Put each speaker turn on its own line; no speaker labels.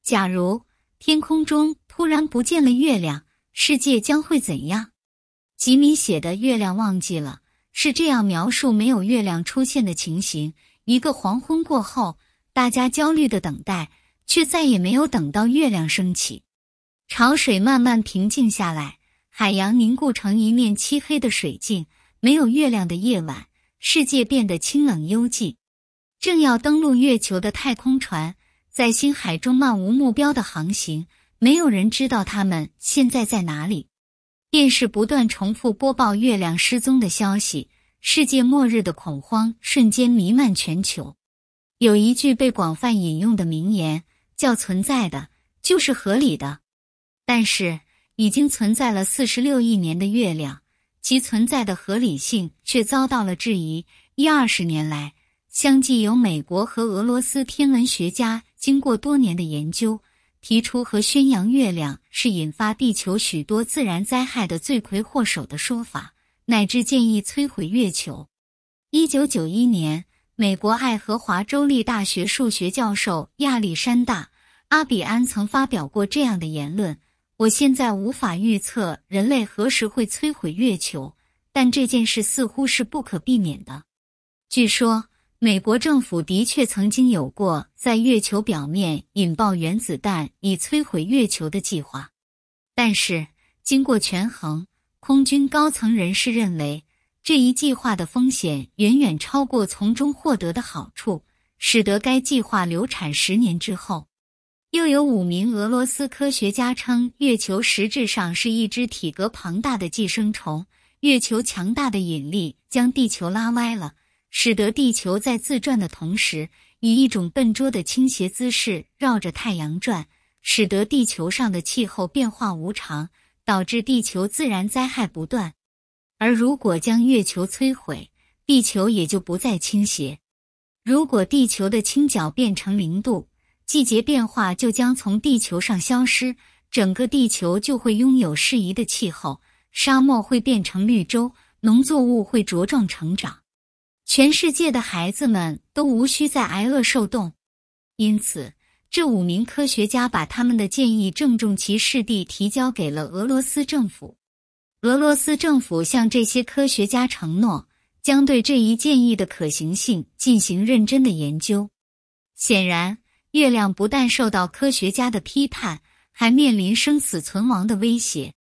假如天空中突然不见了月亮，世界将会怎样？吉米写的《月亮忘记了》是这样描述没有月亮出现的情形：一个黄昏过后，大家焦虑地等待，却再也没有等到月亮升起。潮水慢慢平静下来，海洋凝固成一面漆黑的水镜，没有月亮的夜晚，世界变得清冷幽寂。正要登陆月球的太空船在星海中漫无目标的航行，没有人知道他们现在在哪里。电视不断重复播报月亮失踪的消息，世界末日的恐慌瞬间弥漫全球。有一句被广泛引用的名言，叫存在的就是合理的。但是已经存在了46亿年的月亮，其存在的合理性却遭到了质疑。20年来，相继有美国和俄罗斯天文学家经过多年的研究，提出和宣扬月亮是引发地球许多自然灾害的罪魁祸首的说法，乃至建议摧毁月球。1991年，美国爱荷华州立大学数学教授亚历山大·阿比安曾发表过这样的言论：我现在无法预测人类何时会摧毁月球，但这件事似乎是不可避免的。据说，美国政府的确曾经有过在月球表面引爆原子弹以摧毁月球的计划。但是，经过权衡，空军高层人士认为，这一计划的风险远远超过从中获得的好处，使得该计划流产10年之后。又有5名俄罗斯科学家称，月球实质上是一只体格庞大的寄生虫，月球强大的引力将地球拉歪了，使得地球在自转的同时，以一种笨拙的倾斜姿势绕着太阳转，使得地球上的气候变化无常，导致地球自然灾害不断。而如果将月球摧毁，地球也就不再倾斜。如果地球的倾角变成0度，季节变化就将从地球上消失，整个地球就会拥有适宜的气候，沙漠会变成绿洲，农作物会茁壮成长。全世界的孩子们都无需再挨饿受冻。因此，这5名科学家把他们的建议郑重其事地提交给了俄罗斯政府。俄罗斯政府向这些科学家承诺，将对这一建议的可行性进行认真的研究。显然，月亮不但受到科学家的批判，还面临生死存亡的威胁。